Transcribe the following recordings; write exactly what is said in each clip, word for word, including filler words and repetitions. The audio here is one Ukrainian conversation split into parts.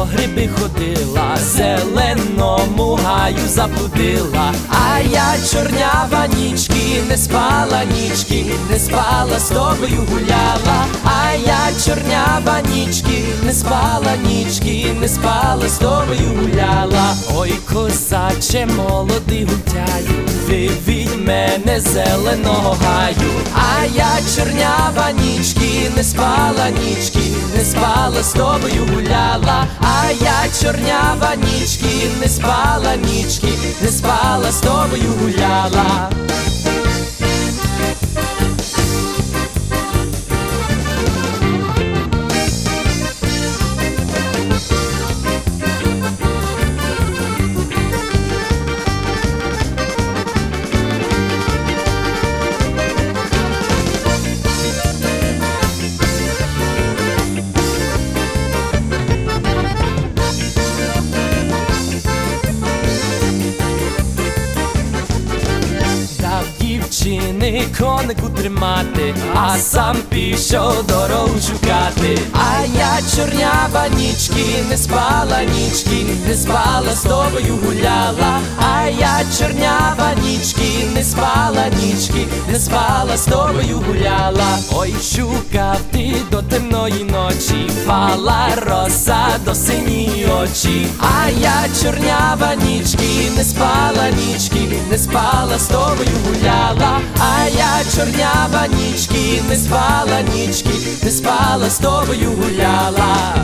гриби ходила, зеленому гаю заблудила. А я чорнява нічки, не спала нічки, не спала, з тобою гуляла. А я чорнява нічки, не спала нічки, не спала, з тобою гуляла. Ой, козаче молодий гультяю, вивідь мене зеленого гаю. А я чорнява нічки, не спала нічки, не спала, з тобою гуляла. А я чорнява нічки, не спала нічки, не спала, з тобою гуляла. Дівчини конику тримати, а сам пішов дорогу шукати. А я чорнява нічки, не спала нічки, не спала, з тобою гуляла. А я чорнява нічки, не спала нічки, не спала, з тобою гуляла. Ой, шукав ти до темної ночі, пала роса до синії очі. А я чорнява нічки, не спала нічки, не спала, з тобою гуляла. А я чорнява нічки, не спала нічки, не спала, з тобою гуляла.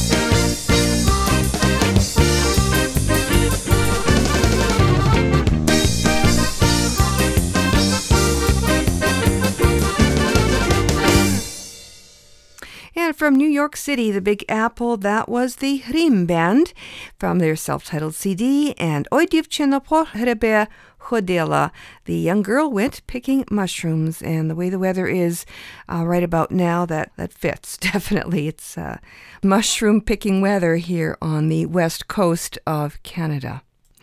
And from New York City, the Big Apple, that was the Hrim Band from their self-titled C D. And Oj dівчина по гриби ходила. The young girl went picking mushrooms. And the way the weather is uh, right about now, that, that fits, definitely. It's uh, mushroom picking weather here on the west coast of Canada.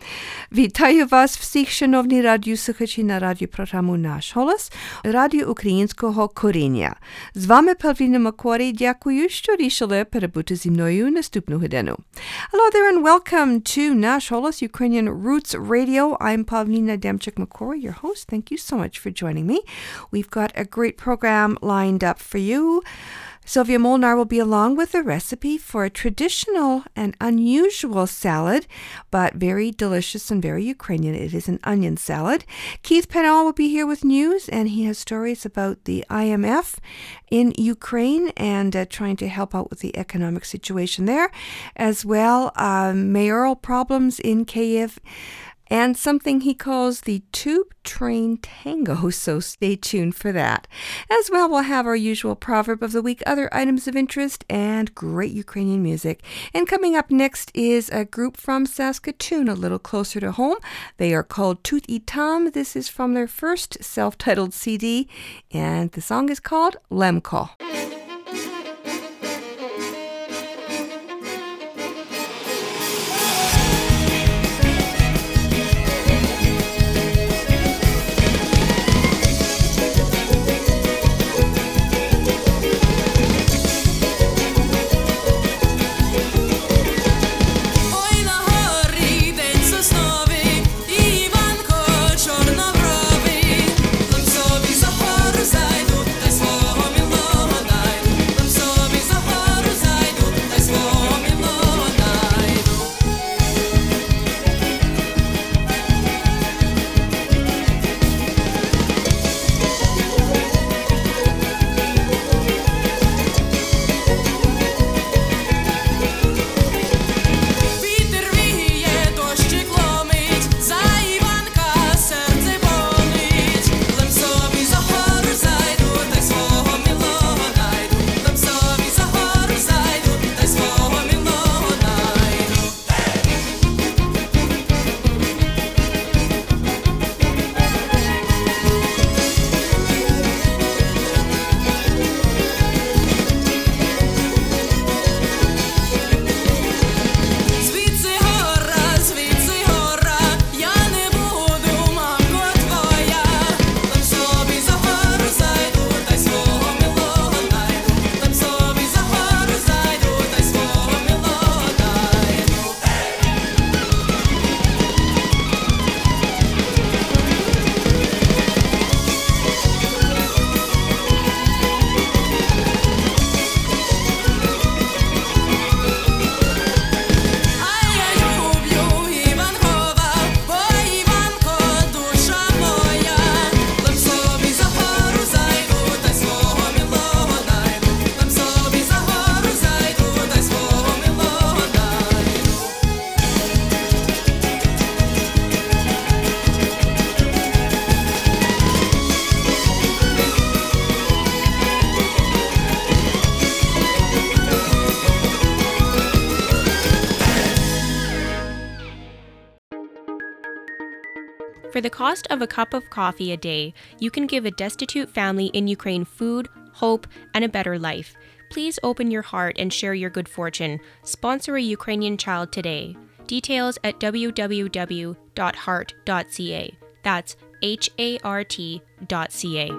Вітаю вас всіх, шановні радіослухачі на радіопрограму «Наш голос» Радіо Українського коріння. З вами Павліна Макорі. Дякую, що рішили перебути зі мною наступну годину. Hello there and welcome to «Наш голос» Ukrainian Roots Radio. I'm Pavlina Demchik-Makori, your host. Thank you so much for joining me. We've got a great program lined up for you. Sylvia Molnar will be along with a recipe for a traditional and unusual salad, but very delicious and very Ukrainian. It is an onion salad. Keith Pennell will be here with news, and he has stories about the I M F in Ukraine and uh, trying to help out with the economic situation there, as well uh, mayoral problems in Kyiv, and something he calls the Tube Train Tango, so stay tuned for that. As well, we'll have our usual proverb of the week, other items of interest, and great Ukrainian music. And coming up next is a group from Saskatoon, a little closer to home. They are called Tut Itam. This is from their first self-titled C D, and the song is called Lemko. Зайду та свого милого For the cost of a cup of coffee a day, you can give a destitute family in Ukraine food, hope, and a better life. Please open your heart and share your good fortune. Sponsor a Ukrainian child today. Details at w w w dot heart dot c a. That's H A R T dot C A.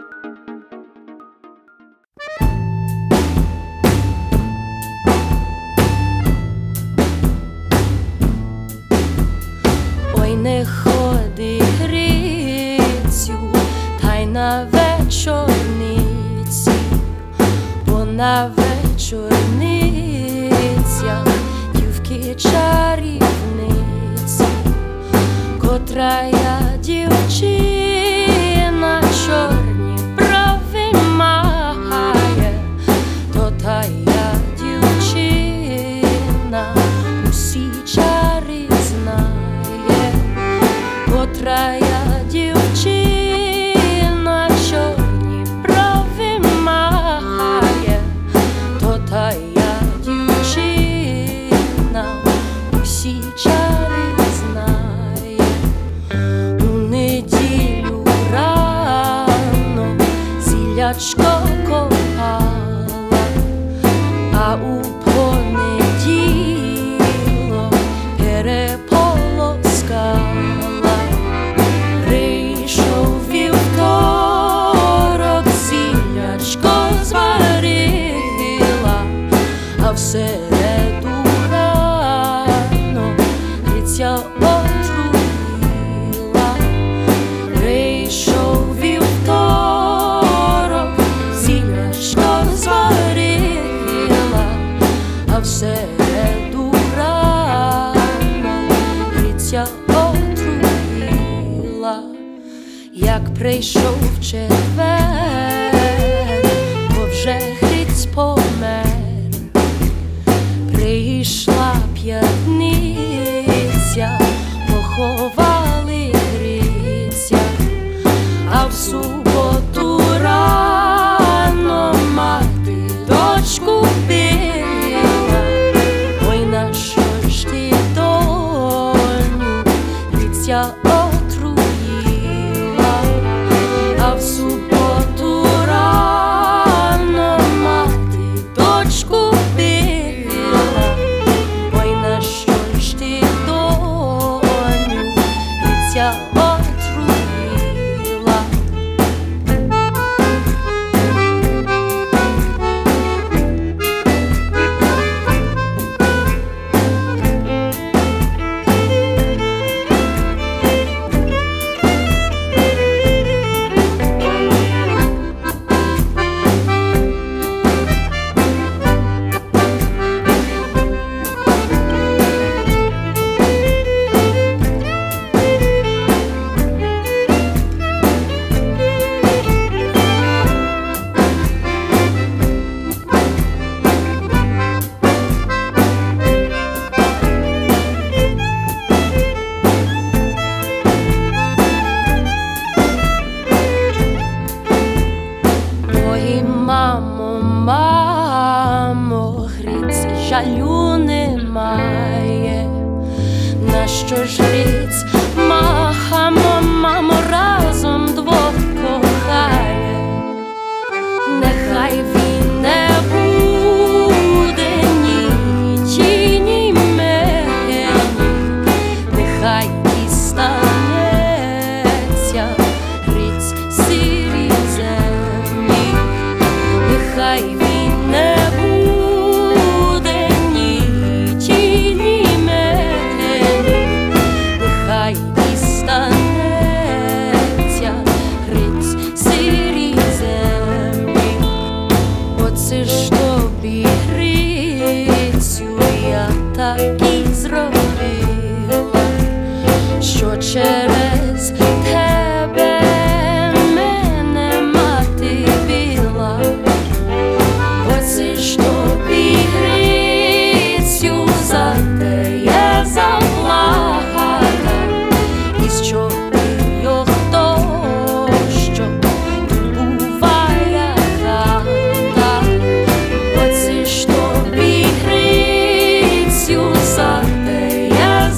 Ой, не ходи, Грицю, та й на вечорниці, бо на вечорницях дівки чарівниці, котрая дівчина чорні брови має, то тая дівчина усі чари знає, котрая дівчина чорні брови має, то тая дівчина усі чари знає. У неділю рано зілячко копала, а у понеділок переполоскала. Прийшов вівторок, зілячко зварила, а в середу рано Гриця отруїла. Прийшов вівторок, зілячко зварила, а в середу рано Гриця отруїла. Як прийшов четвер, бо вже Гриць помер, прийшла п'ятниця, поховали Гриця, а в суботу рано мати дочку била. Ой, на що ж ти, доню, Гриця отруїла, а в суботу рано мати дочку била. Ой, на що ж ти, доню, Гриця отруїла. Ой, мамо, мамо, Гриць жалю немає. Нащо ж Гриць, мамо, мамо, разом двох кохає? Нехай він не буде ні ті, ні мені, нехай і станеться Гриць сирій землі. Нехай він не буде ні ті, ні мені, нехай і станеться Гриць сирій землі. Оце ж тобі, Грицю, я так і зробила, що через тебе мене мати біла. Оце ж тобі, Грицю, за те я заплакала, і з чого то, що буває хата. Оце ж тобі, Грицю, за те я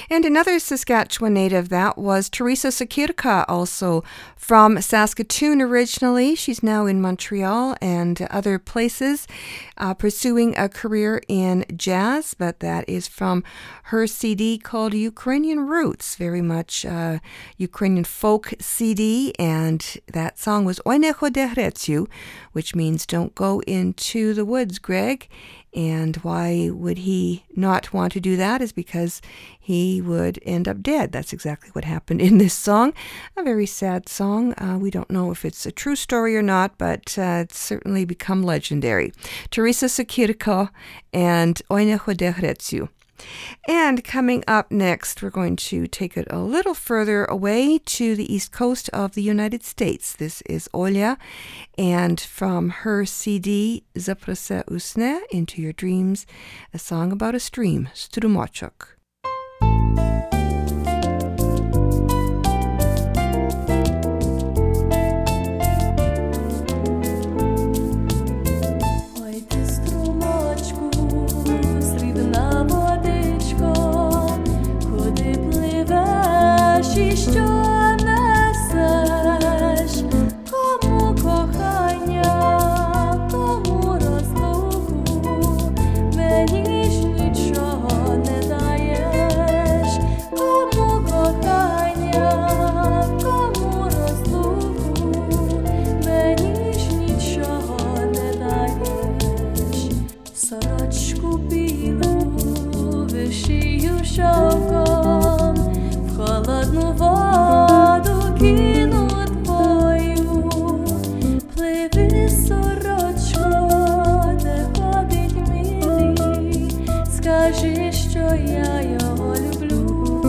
And another Saskatchewan native, that was Teresa Sakirka, also from Saskatoon originally. She's now in Montreal and other places, uh, pursuing a career in jazz, but that is from her C D called Ukrainian Roots, very much uh, Ukrainian folk C D, and that song was Oi ne chodeh, which means don't go into the woods, Greg. And why would he not want to do that is because he would end up dead. That's exactly what happened in this song. A very sad song. Uh, we don't know if it's a true story or not, but uh, it's certainly become legendary. Teresa Sakirka and Oi ne chodeh. And coming up next, we're going to take it a little further away to the east coast of the United States. This is Olya, and from her C D, Zaprose Usne, Into Your Dreams, a song about a stream, Strumochok. І що несеш, кому кохання, кому розлуку, мені ж нічого не даєш, кому кохання, кому розлуку, мені ж нічого не даєш, сорочку білу вишию шовком, холодну воду кину твою, пливи, сорочко, де ходить милий, скажи, що я його люблю.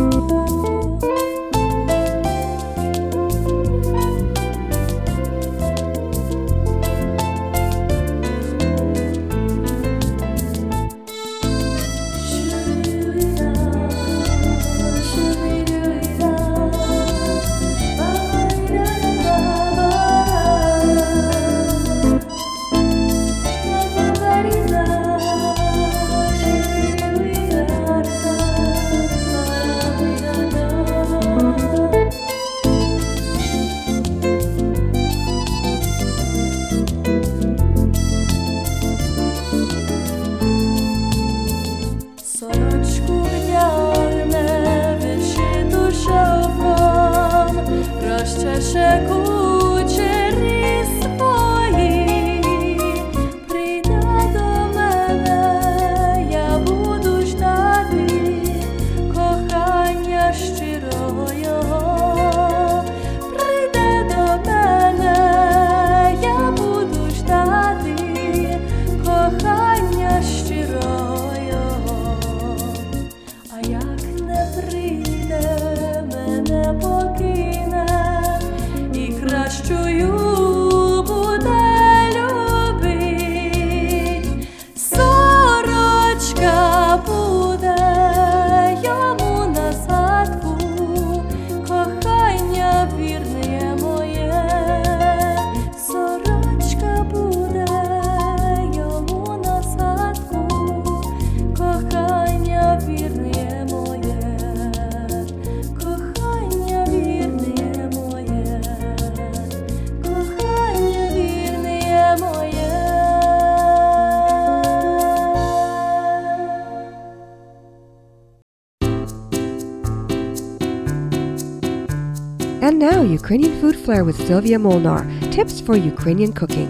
And now, Ukrainian Food Flair with Sylvia Molnar. Tips for Ukrainian cooking.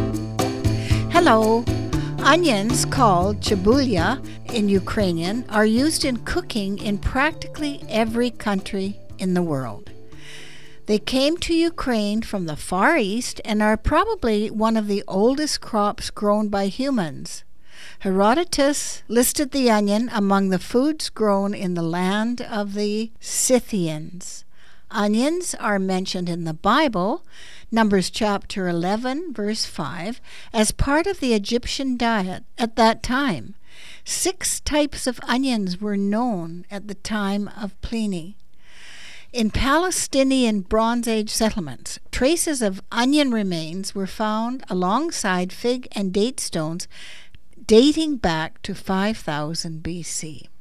Hello. Onions, called chabulya in Ukrainian, are used in cooking in practically every country in the world. They came to Ukraine from the Far East and are probably one of the oldest crops grown by humans. Herodotus listed the onion among the foods grown in the land of the Scythians. Onions are mentioned in the Bible, Numbers chapter eleven, verse five, as part of the Egyptian diet at that time. Six types of onions were known at the time of Pliny. In Palestinian Bronze Age settlements, traces of onion remains were found alongside fig and date stones dating back to five thousand B C.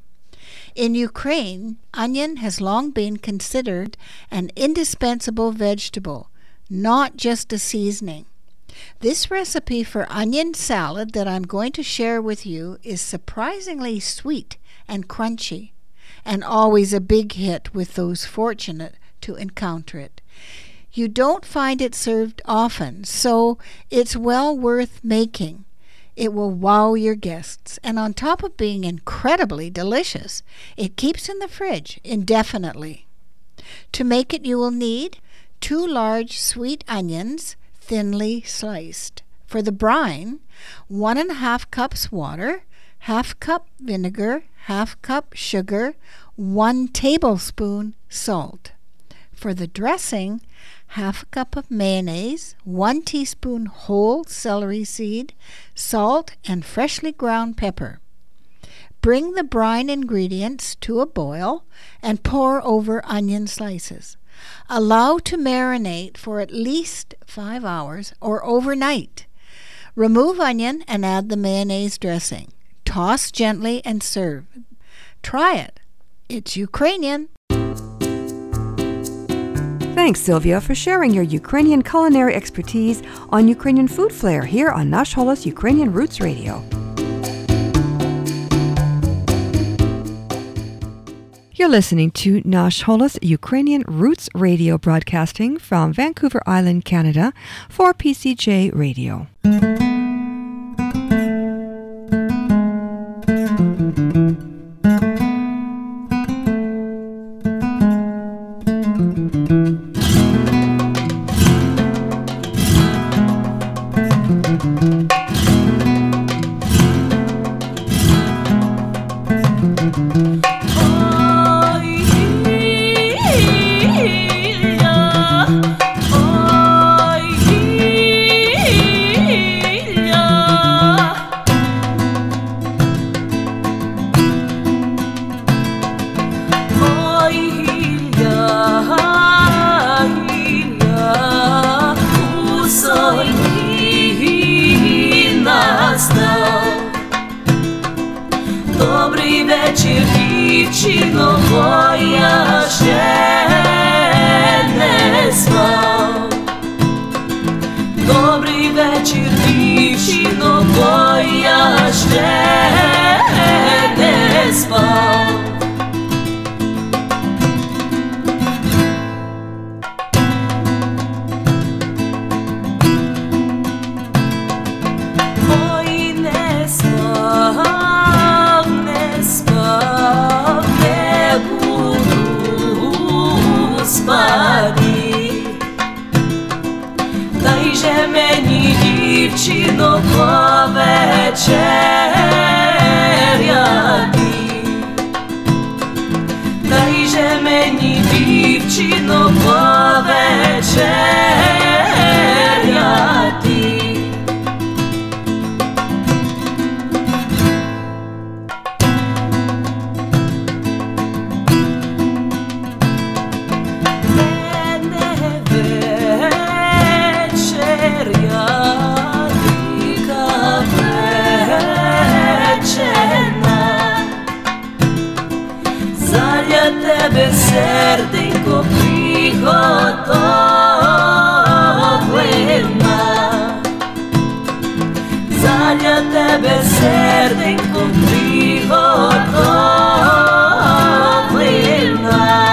In Ukraine, onion has long been considered an indispensable vegetable, not just a seasoning. This recipe for onion salad that I'm going to share with you is surprisingly sweet and crunchy, and always a big hit with those fortunate to encounter it. You don't find it served often, so it's well worth making. It will wow your guests, and on top of being incredibly delicious, it keeps in the fridge indefinitely. To make it, you will need two large sweet onions, thinly sliced. For the brine, one and a half cups water, half cup vinegar, half cup sugar, one tablespoon salt. For the dressing, half a cup of mayonnaise, one teaspoon whole celery seed, salt, and freshly ground pepper. Bring the brine ingredients to a boil and pour over onion slices. Allow to marinate for at least five hours or overnight. Remove onion and add the mayonnaise dressing. Toss gently and serve. Try it. It's Ukrainian. Thanks, Sylvia, for sharing your Ukrainian culinary expertise on Ukrainian Food Flair here on Nash Holos Ukrainian Roots Radio. You're listening to Nash Holos Ukrainian Roots Radio, broadcasting from Vancouver Island, Canada for P C J Radio. Добрий вечір, дівчино, бо я ще не спав. Добрий вечір, дівчино, бо я ще не спав. Ой, не спав, не спав, не буду спати. Дай же мені, дівчино, повечеряти. Дай же мені, дівчино, повечеряти. Тебе серденько приготовлена, задля тебе серденько приготовлена.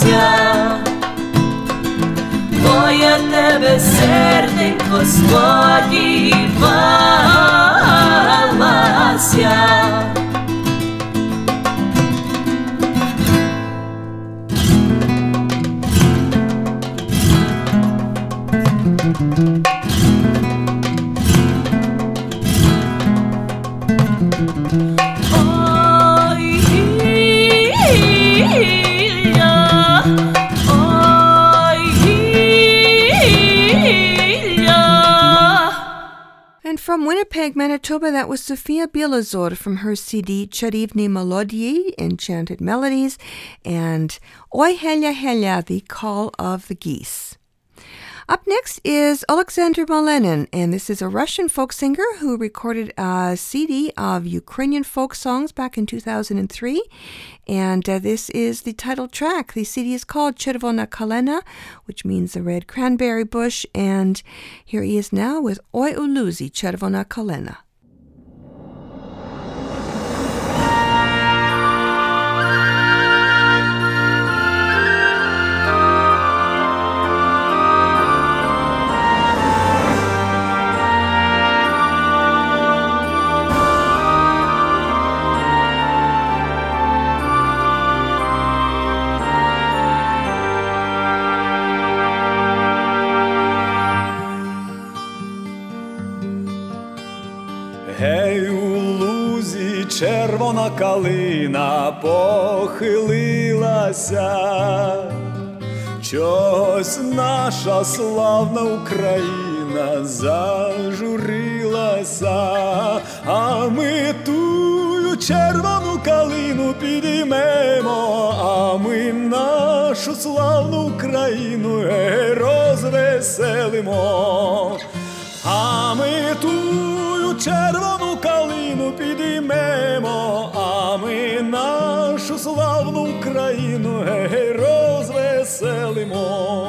бо я тебе, серденько, сподівалася. And from Winnipeg, Manitoba, that was Sofia Bielazor from her C D Charivni Melodii, Enchanted Melodies, and Oi Helia Helia, The Call of the Geese. Up next is Alexander Malenin, and this is a Russian folk singer who recorded a C D of Ukrainian folk songs back in two thousand three, and uh, this is the title track. The C D is called Chervona Kalena, which means the red cranberry bush, and here he is now with Oi u luzi Chervona Kalena. Гей, у лузі червона калина похилилася, чогось наша славна Україна зажурилася, а ми тую червону калину підіймемо, а ми нашу славну Україну розвеселимо, а ми тую червону калину підіймемо, а ми нашу славну Україну гей, розвеселимо.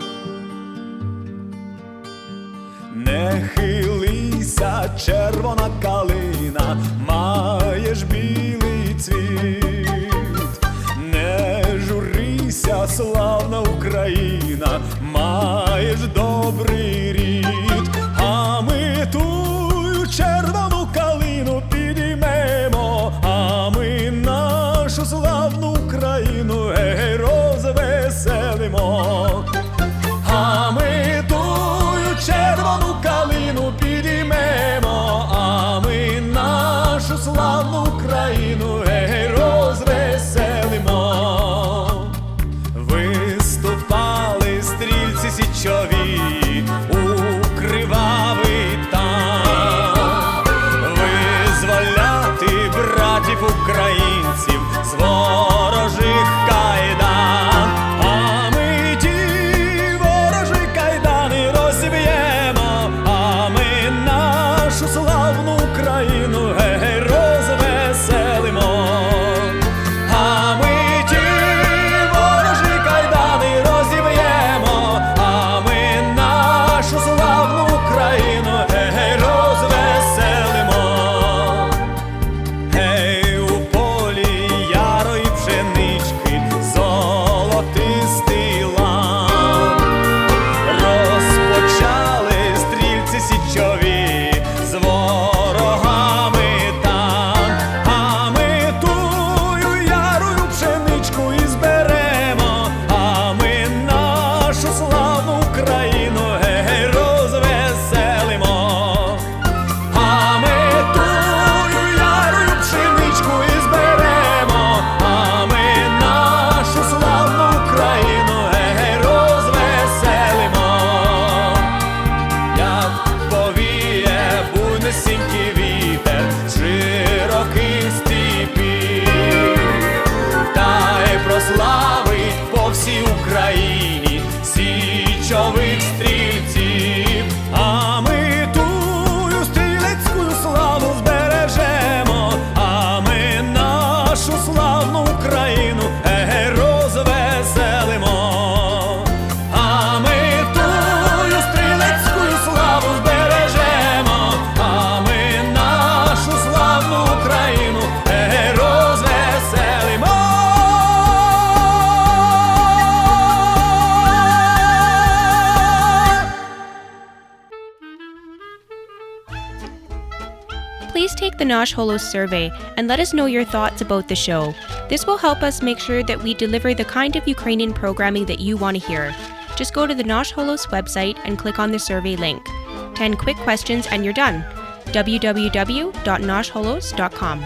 Не хилися, червона калина, маєш білий цвіт, не журися, славна Україна, маєш добрий рід, а ми тую червону калину підіймемо, а ми нашу славну Україну гей, розвеселимо, а ми тую червону калину підіймемо, а ми нашу славну Україну гей, розвеселимо. Виступали стрільці січові у кривавий там, визволяти братів українців з ворожих кайдан, а ми ті ворожі кайдани розіб'ємо, а ми нашу славну Україну гей, розвеселимо, а ми ті ворожі кайдани розіб'ємо, а ми нашу славну Україну гей, розвеселимо. Гей, у полі ярої пшенички золотистий лан, розпочали стрільці січові з ворогами там, а ми тую ярою пшеничку і зберемо, а ми нашу славну Україну гей, розвеселимо, а ми тую ярою пшеничку і зберемо, а ми нашу славну Україну гей, розвеселимо. Як повіє буйносінький вітер широких степів, та й прославить по всій Україні січових стрільців, а ми тую стрілецьку славу збережемо, а ми нашу славну Україну гей, розвеселимо, а ми тую стрілецьку славу збережемо, а ми нашу славну Україну гей, розвеселимо. the Nash Holos survey and let us know your thoughts about the show. This will help us make sure that we deliver the kind of Ukrainian programming that you want to hear. Just go to the Nash Holos website and click on the survey link. ten quick questions and you're done. w w w dot nash holos dot com.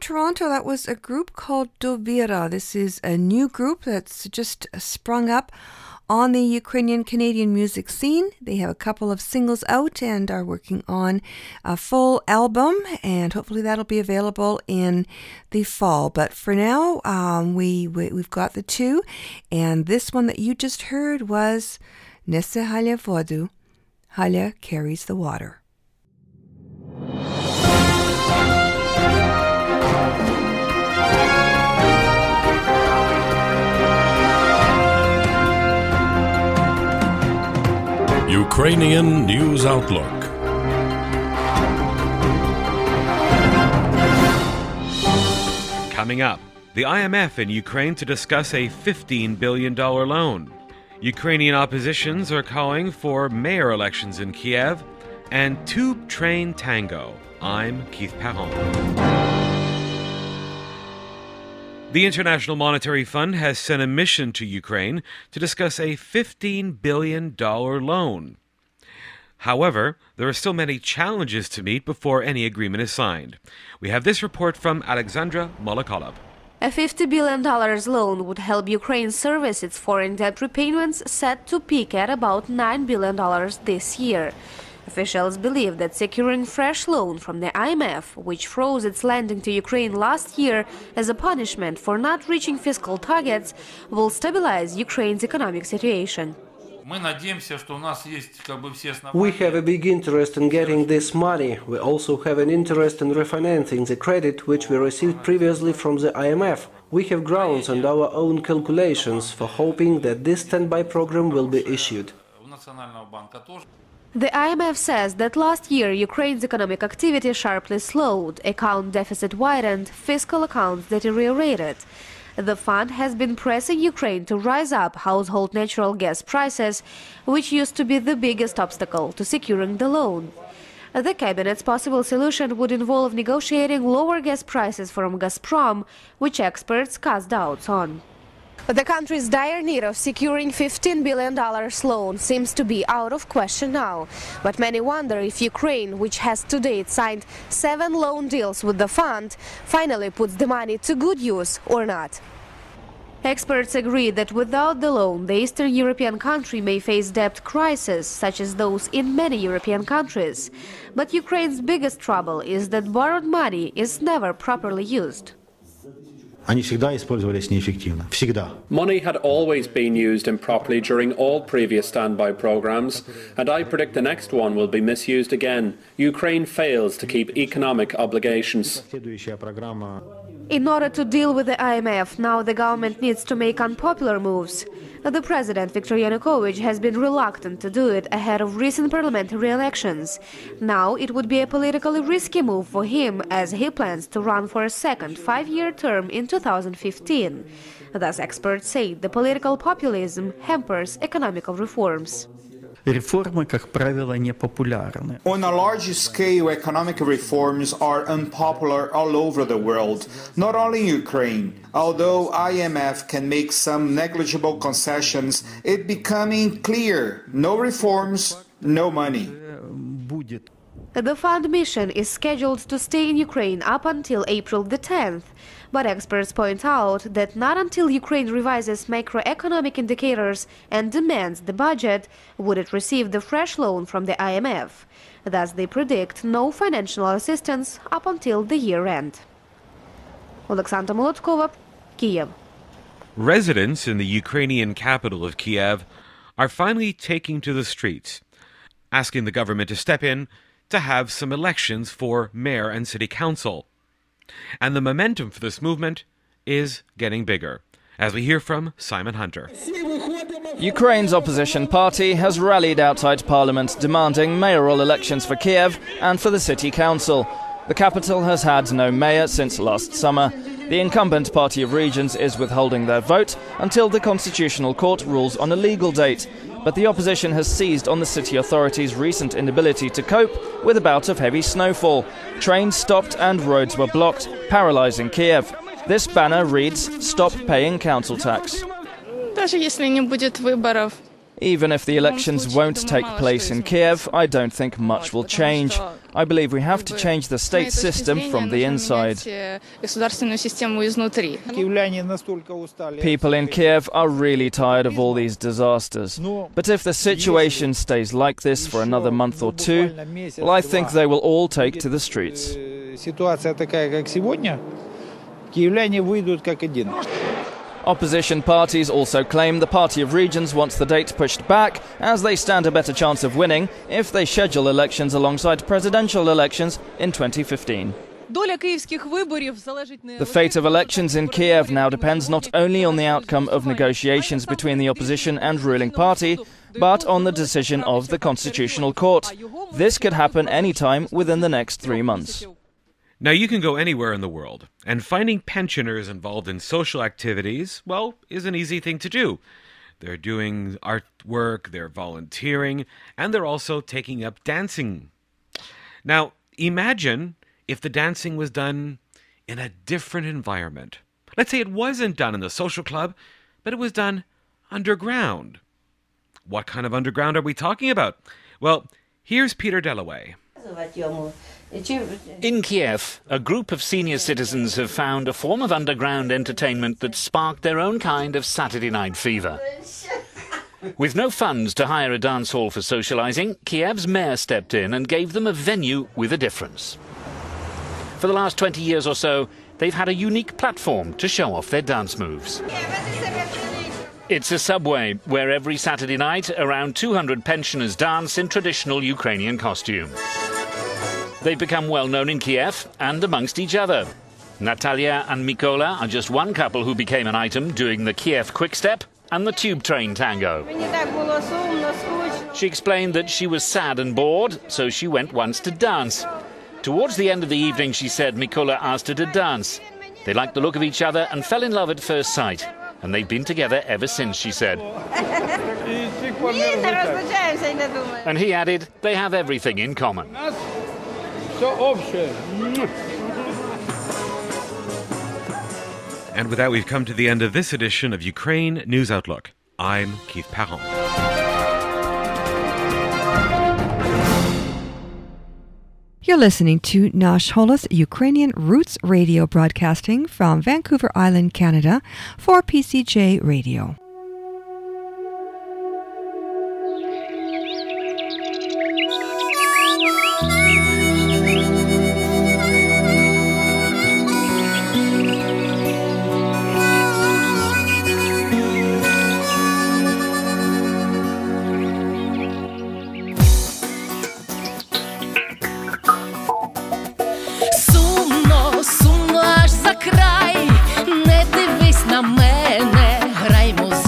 Toronto, that was a group called Dovira. This is a new group that's just sprung up on the Ukrainian-Canadian music scene. They have a couple of singles out and are working on a full album, and hopefully that'll be available in the fall. But for now, um, we, we, we've got the two, and this one that you just heard was Nese Halia Vodu. Halia carries the water. Ukrainian News Outlook. Coming up, the I M F in Ukraine to discuss a fifteen billion dollars loan. Ukrainian oppositions are calling for mayor elections in Kiev, and tube train tango. I'm Keith Perron. The International Monetary Fund has sent a mission to Ukraine to discuss a fifteen billion dollars loan. However, there are still many challenges to meet before any agreement is signed. We have this report from Alexandra Molokolov. A fifty billion dollars loan would help Ukraine service its foreign debt repayments, set to peak at about nine billion dollars this year. Officials believe that securing fresh loan from the I M F, which froze its lending to Ukraine last year as a punishment for not reaching fiscal targets, will stabilize Ukraine's economic situation. We have a big interest in getting this money. We also have an interest in refinancing the credit which we received previously from the I M F. We have grounds and our own calculations for hoping that this standby program will be issued. The I M F says that last year Ukraine's economic activity sharply slowed, account deficit widened, fiscal accounts deteriorated. The fund has been pressing Ukraine to rise up household natural gas prices, which used to be the biggest obstacle to securing the loan. The cabinet's possible solution would involve negotiating lower gas prices from Gazprom, which experts cast doubts on. The country's dire need of securing fifteen billion dollars loan seems to be out of question now. But many wonder if Ukraine, which has to date signed seven loan deals with the fund, finally puts the money to good use or not. Experts agree that without the loan, the Eastern European country may face debt crises, such as those in many European countries. But Ukraine's biggest trouble is that borrowed money is never properly used. Они всегда использовались неэффективно. Всегда. Money had always been used improperly during all previous standby programs, and I predict the next one will be misused again. Ukraine fails to keep economic obligations. Следующая программа. In order to deal with the I M F, now the government needs to make unpopular moves. The president, Viktor Yanukovych, has been reluctant to do it ahead of recent parliamentary elections. Now it would be a politically risky move for him, as he plans to run for a second five-year term in two thousand fifteen. Thus, experts say the political populism hampers economic reforms. Реформы, как правило, непопулярны. On a large scale, economic reforms are unpopular all over the world, not only in Ukraine. Although I M F can make some negligible concessions, it's becoming clear: no reforms, no money. Будет. The fund mission is scheduled to stay in Ukraine up until April the tenth. But experts point out that not until Ukraine revises macroeconomic indicators and demands the budget would it receive the fresh loan from the I M F. Thus, they predict no financial assistance up until the year end. Alexandra Molotkova, Kiev. Residents in the Ukrainian capital of Kiev are finally taking to the streets, asking the government to step in to have some elections for mayor and city council. And the momentum for this movement is getting bigger, as we hear from Simon Hunter. Ukraine's opposition party has rallied outside parliament demanding mayoral elections for Kiev and for the city council. The capital has had no mayor since last summer. The incumbent Party of Regions is withholding their vote until the Constitutional Court rules on a legal date. But the opposition has seized on the city authorities' recent inability to cope with a bout of heavy snowfall. Trains stopped and roads were blocked, paralysing Kiev. This banner reads, "Stop paying council tax." Even if the elections won't take place in Kiev, I don't think much will change. I believe we have to change the state system from the inside. People in Kiev are really tired of all these disasters. But if the situation stays like this for another month or two, well, I think they will all take to the streets. Opposition parties also claim the Party of Regions wants the date pushed back, as they stand a better chance of winning if they schedule elections alongside presidential elections in twenty fifteen. The fate of elections in Kiev now depends not only on the outcome of negotiations between the opposition and ruling party, but on the decision of the Constitutional Court. This could happen any time within the next three months. Now, you can go anywhere in the world, and finding pensioners involved in social activities, well, is an easy thing to do. They're doing artwork, they're volunteering, and they're also taking up dancing. Now, imagine if the dancing was done in a different environment. Let's say it wasn't done in the social club, but it was done underground. What kind of underground are we talking about? Well, here's Peter Delaway. In Kiev, a group of senior citizens have found a form of underground entertainment that sparked their own kind of Saturday night fever. With no funds to hire a dance hall for socializing, Kiev's mayor stepped in and gave them a venue with a difference. For the last twenty years or so, they've had a unique platform to show off their dance moves. It's a subway where every Saturday night around two hundred pensioners dance in traditional Ukrainian costume. They've become well known in Kiev and amongst each other. Natalia and Mikola are just one couple who became an item doing the Kiev quick-step and the tube train tango. She explained that she was sad and bored, so she went once to dance. Towards the end of the evening, she said, Mikola asked her to dance. They liked the look of each other and fell in love at first sight. And they've been together ever since, she said. And he added, they have everything in common. And with that, we've come to the end of this edition of Ukraine News Outlook. I'm Keith Parent. You're listening to Nash Holos Ukrainian Roots Radio, broadcasting from Vancouver Island, Canada, for P C J Radio. Край, не дивись на мене, граймо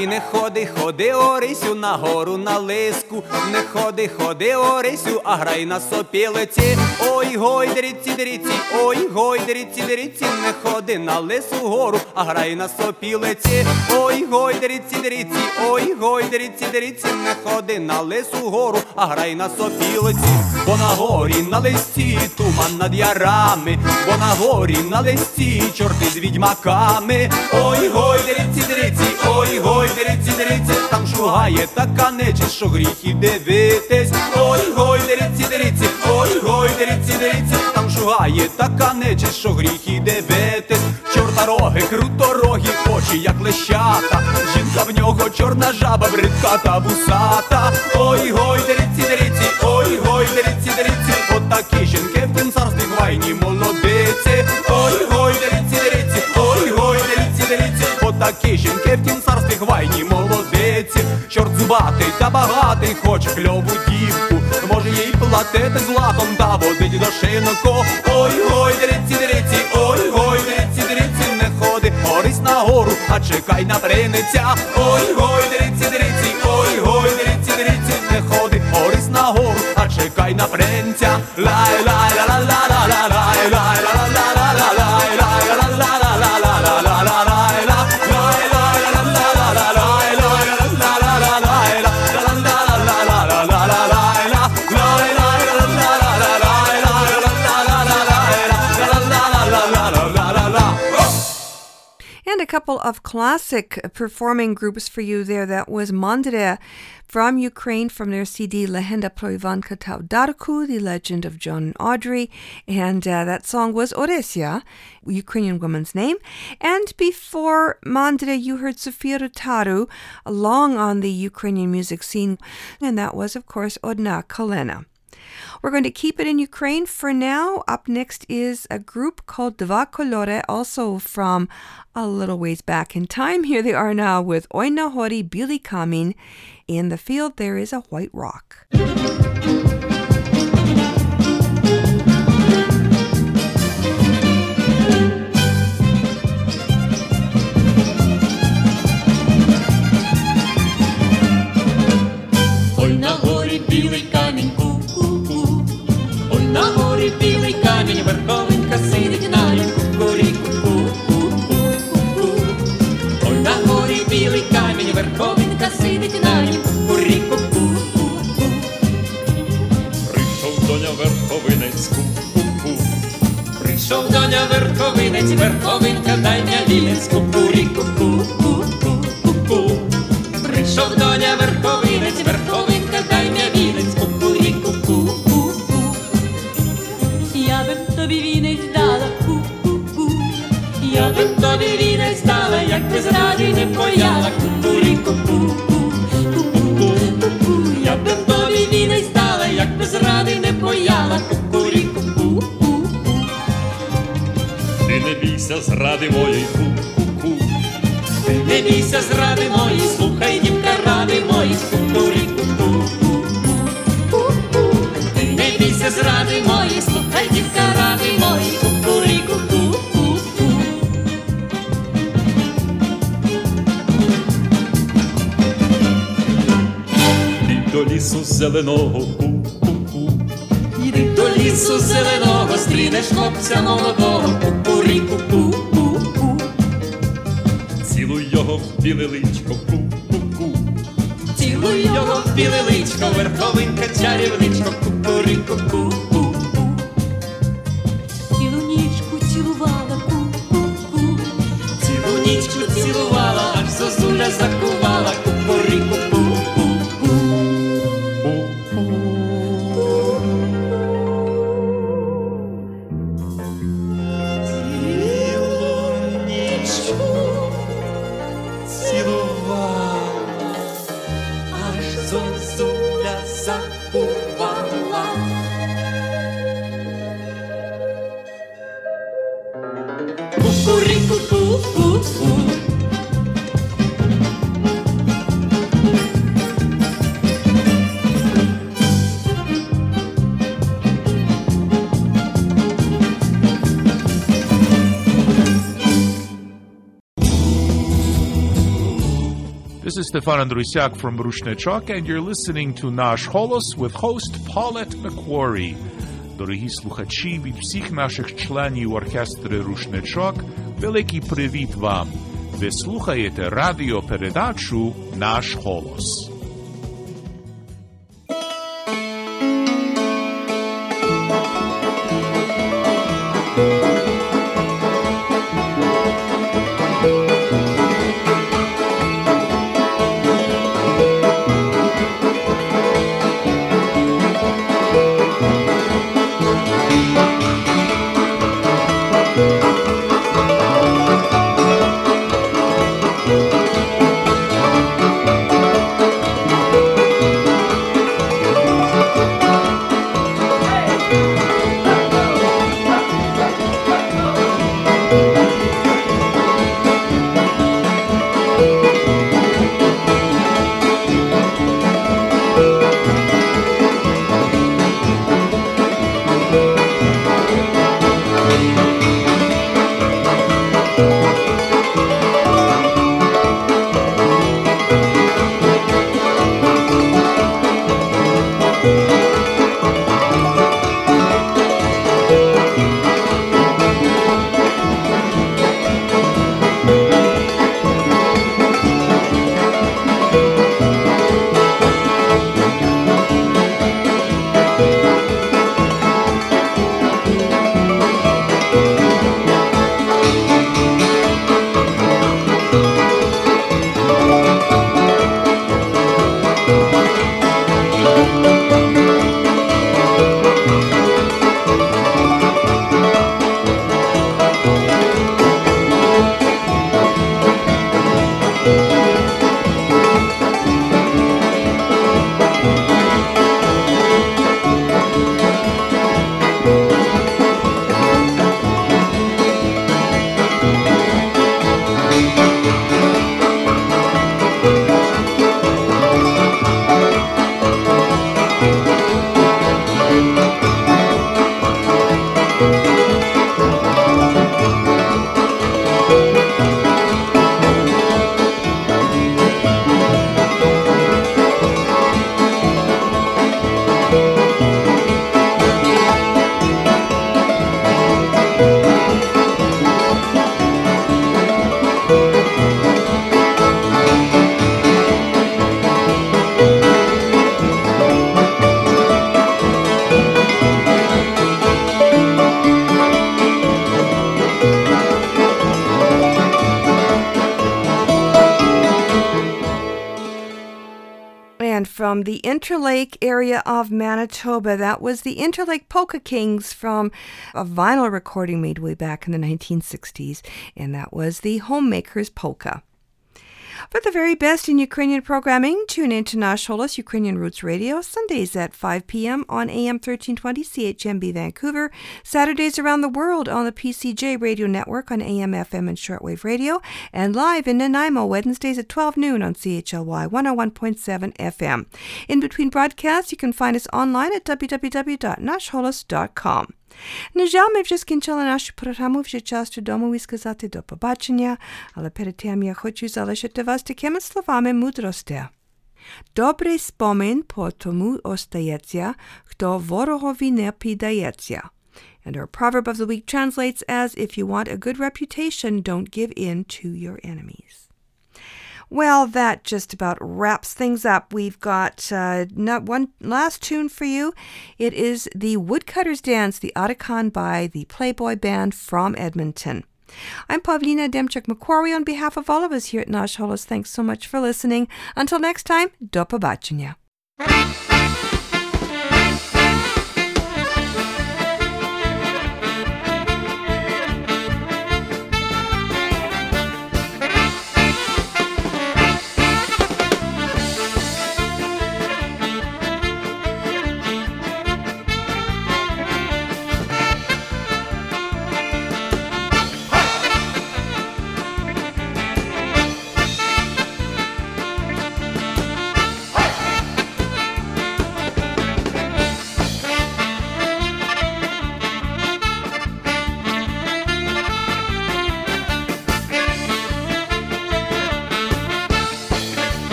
Ой, не ходи, ходи, Орисю, на гору на лиску, не ходи, ходи, Орисю, а грай на сопілиці. Ой, гой, деріці, деріці, ой, гой, деріці, деріці, не ходи на лису гору, а грай на сопілиці. Ой, гой, деріці, деріці, ой, гой, деріці, деріці, не ходи на лису гору, а грай на сопілиці. Бо на горі на листі туман над ярами, бо на горі на листі чорти з відьмаками. Ой, гой, деріці, деріці, ой, гой, деріці, деріці, там шугає така нечисть, що гріх і дивитись. Ой, гой, деріці, деріці, ой, гой, деріці, деріці, там шугає така нечисть, що гріх і дивитись. Чорта роги, круторогі, очі як лещата, жінка в нього чорна жаба, бридка та вусата. Ой, гой, деріці, деріці, ой, гой, деріці, деріці, отакі жінки в тім царстві хвайні молодиці. Ой, гой, деріці, деріці, ой, гой, деріці, деріці, отакі жінки в тім царстві хвайні молодиці. Чорт зубатий та багатий хоче кльову дівку, може їй платити златом та водить до шинку. Ой, гой, деріці, деріці, ой, гой, деріці, деріці, не ходи, Орись на гору, а чекай на приниця. Ой, гой, деріці, деріці, ой, гой, деріці, деріці, не ходи, Орись на гору, а чекай на принця. Лай, лай, ла, ла, ла, ла, ла, лай, лай, ла, ла, ла, ла, лай, лай, ла, ла, ла, ла, ла, ла, ла, ла, лай, ла, лай, лай, ла, ла, ла, ла, лай, лай, ла, ла, ла, ла, лай, ла, ла, ла, ла, ла, ла, ла, ла, ла, лай, ла, лай, лай, ла, ла, ла, ла, лай, лай, ла, ла, ла, ла, лай, ла, ла, ла, ла, ла, ла, ла, ла. And a couple of classic performing groups for you there. That was Mandre from Ukraine from their C D Legenda pro Ivanka Taudarku, The Legend of John and Audrey. And uh, that song was Oresya, Ukrainian woman's name. And before Mandre, you heard Sofia Rotaru, long on the Ukrainian music scene. And that was, of course, Odna Kolena. We're going to keep it in Ukraine for now. Up next is a group called Dva Kolore, also from a little ways back in time. Here they are now with Oi na hori bili kamin. In the field there is a white rock. Ой на горі білий камінь, на горі білий камінь, верховинка сидить на нім, кукуріку, ку-ку-ку-ку-ку. Ой, на горі білий камінь, верховинка сидить на нім, кукуріку, ку-ку-ку. Прийшов доня верховинець, ку-ку-ку. Прийшов доня верховинець, верховинка дай м'я вінець, кукуріку, ку-ку-ку-ку. Прийшов доня верховинець, верховинка дай м'я вінець, кукуріку, ку-ку. Я би тобі вінець дала, ку-ку-ку. Я би тобі вінець дала, як без ради не пояла, кукуріку, ку-ку-ку-ку. Я би тобі вінець дала, як без ради не пояла, кукуріку, ку-ку-ку. Ти не бійся зради моєї, ку-ку-ку. Ти не бійся зради моєї, слухай, дівка, ради моєї, кукуріку, ку-ку-ку. Ти не бійся зради моєї, слухай, дівка, ради моєї, кукуріку, ку-ку-ку. Іди до лісу зеленого, ку-ку-ку. Іди до лісу зеленого, стрінеш хлопця молодого, кукуріку, ку-ку-ку. Цілуй його в біле личко, ку-ку-ку. Цілуй його в біле личко, верховинка чарівничко, кукуріку, ку-ку-ку. Цілу нічку цілувала, ку-ку-ку. Цілу нічку цілувала, аж зозуля закувала, кукуріку, ку-ку-ку. is Stefan Andrusiak from Rushnechok, and you're listening to Nash Holos with host Paulette McQuarrie. Дорогі слухачі, від всіх наших членів оркестру Рушничок великий привіт вам. Ви слухаєте радіопередачу «Наш голос». From the Interlake area of Manitoba. That was the Interlake Polka Kings from a vinyl recording made way back in the nineteen sixties, and that was the Homemaker's Polka. For the very best in Ukrainian programming, tune in to Nash Holos Ukrainian Roots Radio, Sundays at five p.m. on A M thirteen twenty C H M B Vancouver, Saturdays around the world on the P C J Radio Network on A M, F M, and shortwave radio, and live in Nanaimo Wednesdays at twelve noon on C H L Y one oh one point seven F M. In between broadcasts, you can find us online at w w w dot nash holos dot com. На жаль, ми вже скінчили нашу програму, вже час додому і сказати до побачення, але перед тим я хочу залишити вас такими словами мудрості. Добрий спомин по тому остається, хто ворогові не піддається. And our proverb of the week translates as, if you want a good reputation, don't give in to your enemies. Well, that just about wraps things up. We've got uh, not one last tune for you. It is the Woodcutter's Dance, the Otacon by the Playboy Band from Edmonton. I'm Pavlina Demchuk-McQuarrie on behalf of all of us here at Nash Holos. Thanks so much for listening. Until next time, do pobачення.